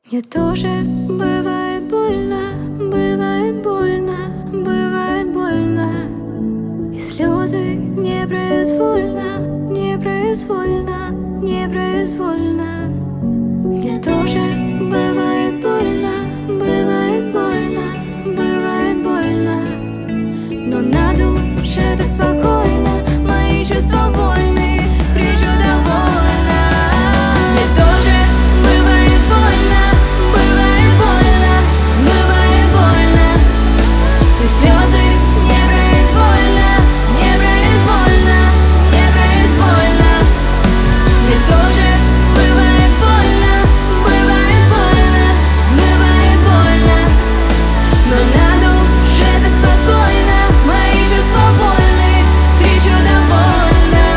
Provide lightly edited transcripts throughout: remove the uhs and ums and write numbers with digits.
Мне тоже бывает больно, бывает больно, бывает больно. И слезы непроизвольно, непроизвольно, непроизвольно. Мне тоже бывает больно, бывает больно, бывает больно. Но на душе так спокойно, мои чувства вольны, кричу довольно. Мне тоже бывает больно, бывает больно, бывает больно. И слезы непроизвольно, непроизвольно, непроизвольно. Мне тоже бывает больно, бывает больно, бывает больно. Но на душе так спокойно, мои чувства вольны, кричу довольно.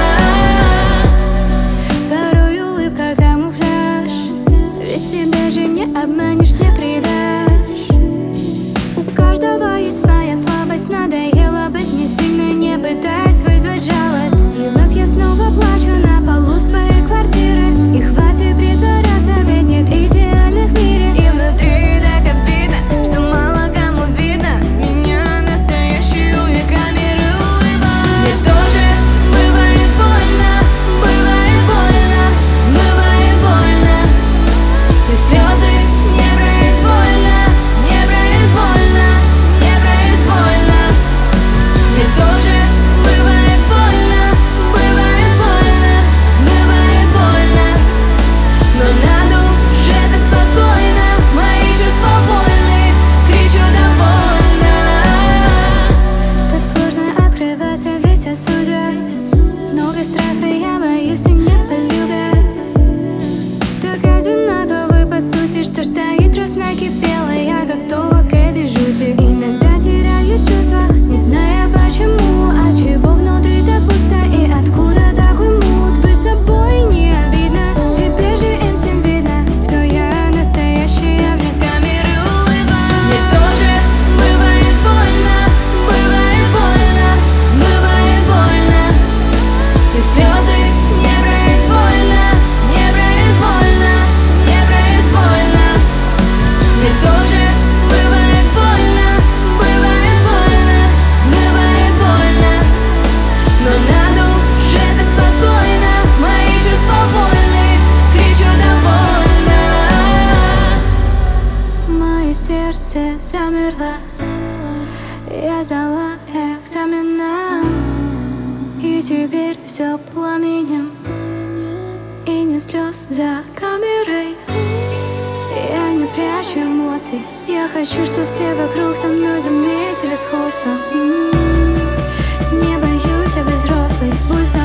Порой улыбка камуфляж, ведь себя же не обманешь, не предашь. У каждого есть своя слабость, надоело быть не сильной, не пытаясь вызвать жалость. И вновь я снова плачу на полу своей квартиры. И хватит притворяться, ведь нет идеальных в мире. И внутри так обидно, что мало кому видно меня настоящую веками улыбок. Мне тоже бывает больно, бывает больно, бывает больно. И слезы непроизвольно, непроизвольно, непроизвольно. Мне тоже бывает больно, бывает больно, бывает больно. Но на душе так спокойно, мои чувства вольны, кричу довольно. Так сложно открываться, ведь осудят. Много страха, я боюсь и не полюбят. Так одиноко вы по сути, что стоит раз накипело. Я готова к этой жути. Иногда теряюсь в чувствах, не зная почему. От чего внутри так пусто и откуда такой мут. Быть собой не обидно, теперь же им всем видно, кто я настоящая вне камеры улыбок. Мне тоже бывает больно, бывает больно, бывает больно. И слезы непроизвольно, непроизвольно, непроизвольно. Мне тоже бывает больно, бывает больно, бывает больно. Но на душе так спокойно, мои чувства вольны, кричу довольно. Мое сердце замерло, я сдала экзамена. И теперь все пламенем, и не слез за камерой. Я не прячу эмоций, я хочу, чтобы все вокруг со мной заметили сходство. Не боюсь, я взрослый, пусть